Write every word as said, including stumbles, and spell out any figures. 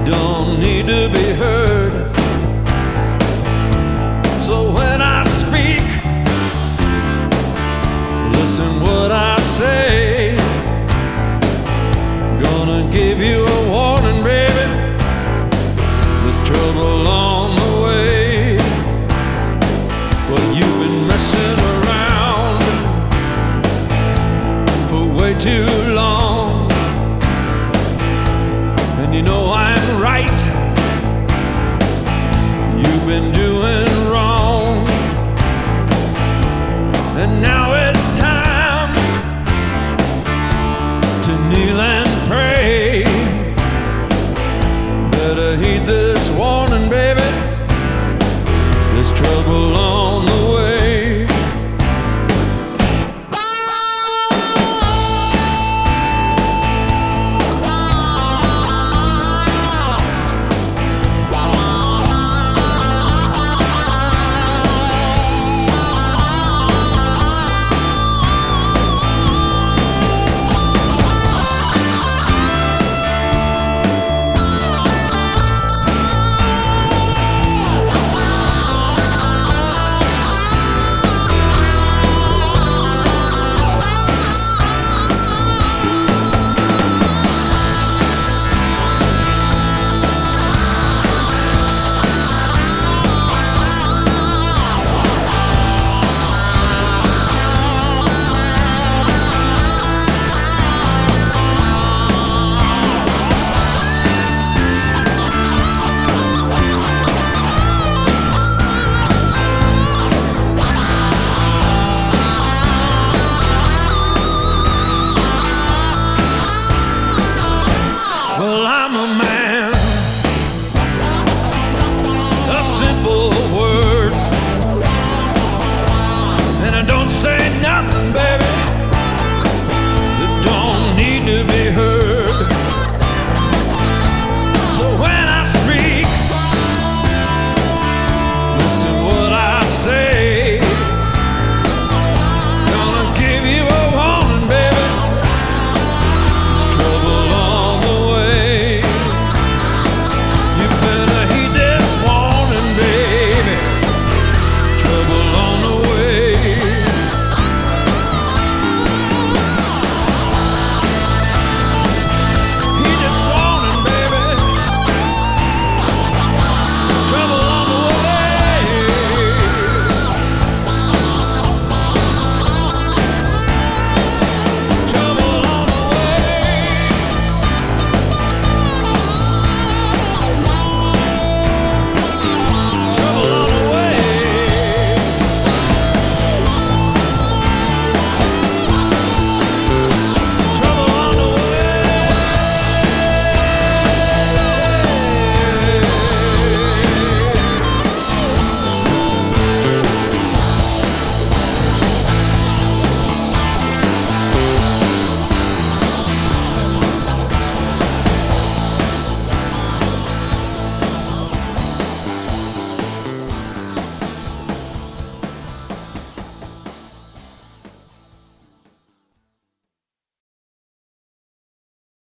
don't need to be heard. So when I speak, listen what I say. Gonna give you a warning, baby. There's trouble on the way. Well, you've been messing around for way too long, and you know I'm right. You've been doing wrong, and now it's time to kneel and pray. Better heed this warning, baby. There's trouble on